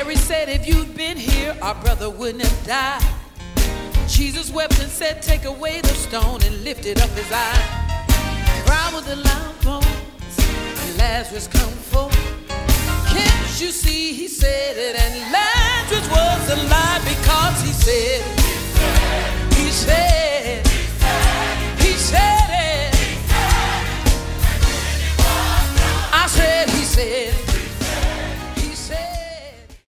Mary said, if you'd been here, our brother wouldn't have died. Jesus wept and said, take away the stone, and lifted up his eye. Round with the loud bones, and Lazarus come forth. Can't you see, he said it, and Lazarus was alive because he said it.